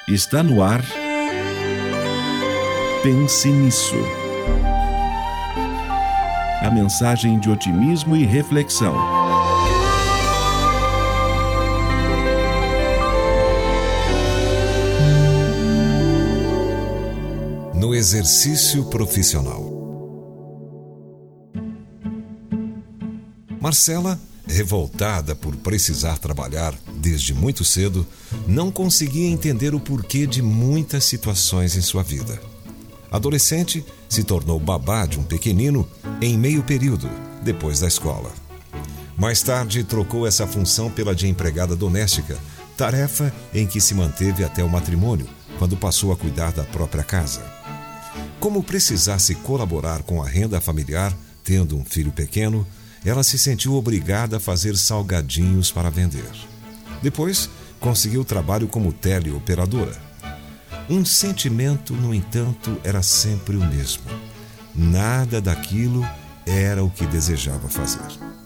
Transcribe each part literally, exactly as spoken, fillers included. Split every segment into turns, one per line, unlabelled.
Está no ar. Pense nisso. A mensagem de otimismo e reflexão.
No exercício profissional. Marcela, revoltada por precisar trabalhar desde muito cedo, não conseguia entender o porquê de muitas situações em sua vida. Adolescente, se tornou babá de um pequenino em meio período, depois da escola. Mais tarde, trocou essa função pela de empregada doméstica, tarefa em que se manteve até o matrimônio, quando passou a cuidar da própria casa. Como precisasse colaborar com a renda familiar, tendo um filho pequeno, ela se sentiu obrigada a fazer salgadinhos para vender. Depois, conseguiu trabalho como teleoperadora. Um sentimento, no entanto, era sempre o mesmo. Nada daquilo era o que desejava fazer.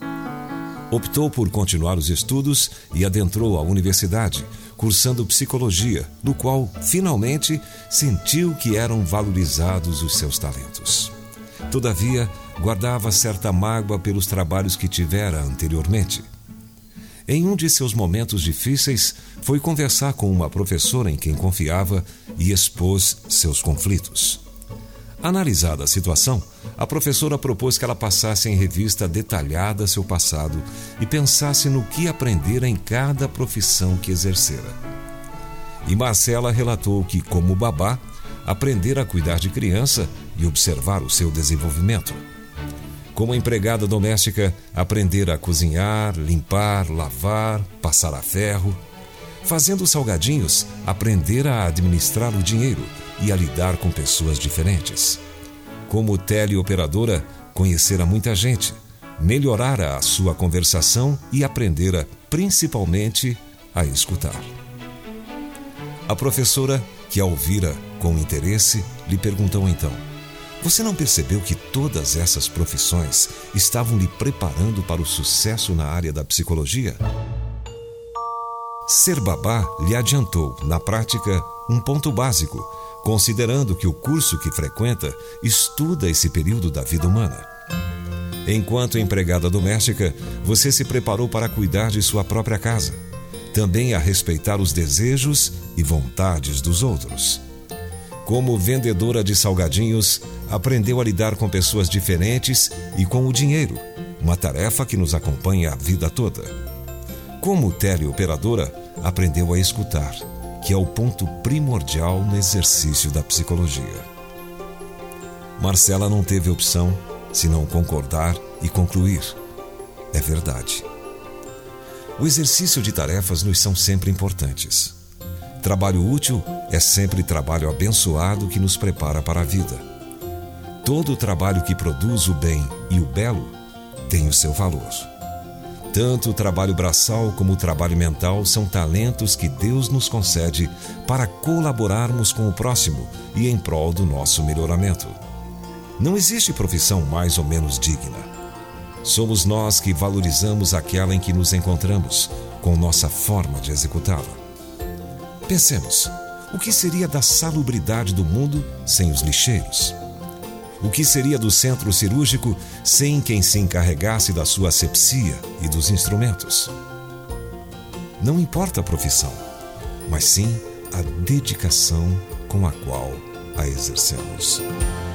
Optou por continuar os estudos e adentrou a universidade, cursando psicologia, no qual, finalmente, sentiu que eram valorizados os seus talentos. Todavia, guardava certa mágoa pelos trabalhos que tivera anteriormente. Em um de seus momentos difíceis, foi conversar com uma professora em quem confiava e expôs seus conflitos. Analisada a situação, a professora propôs que ela passasse em revista detalhada seu passado e pensasse no que aprendera em cada profissão que exercera. E Marcela relatou que, como babá, aprendera a cuidar de criança e observar o seu desenvolvimento. Como empregada doméstica, aprendera a cozinhar, limpar, lavar, passar a ferro. Fazendo salgadinhos, aprendera a administrar o dinheiro e a lidar com pessoas diferentes. Como teleoperadora, conhecera muita gente, melhorara a sua conversação e aprendera, principalmente, a escutar. A professora, que a ouvira com interesse, lhe perguntou então: "Você não percebeu que todas essas profissões estavam lhe preparando para o sucesso na área da psicologia?" Ser babá lhe adiantou, na prática, um ponto básico, considerando que o curso que frequenta estuda esse período da vida humana. Enquanto empregada doméstica, você se preparou para cuidar de sua própria casa, também a respeitar os desejos e vontades dos outros. Como vendedora de salgadinhos, aprendeu a lidar com pessoas diferentes e com o dinheiro, uma tarefa que nos acompanha a vida toda. Como teleoperadora, aprendeu a escutar, que é o ponto primordial no exercício da psicologia. Marcela não teve opção senão concordar e concluir: é verdade. O exercício de tarefas nos são sempre importantes. Trabalho útil é sempre trabalho abençoado que nos prepara para a vida. Todo trabalho que produz o bem e o belo tem o seu valor. Tanto o trabalho braçal como o trabalho mental são talentos que Deus nos concede para colaborarmos com o próximo e em prol do nosso melhoramento. Não existe profissão mais ou menos digna. Somos nós que valorizamos aquela em que nos encontramos, com nossa forma de executá-la. Pensemos, o que seria da salubridade do mundo sem os lixeiros? O que seria do centro cirúrgico sem quem se encarregasse da sua asepsia e dos instrumentos? Não importa a profissão, mas sim a dedicação com a qual a exercemos.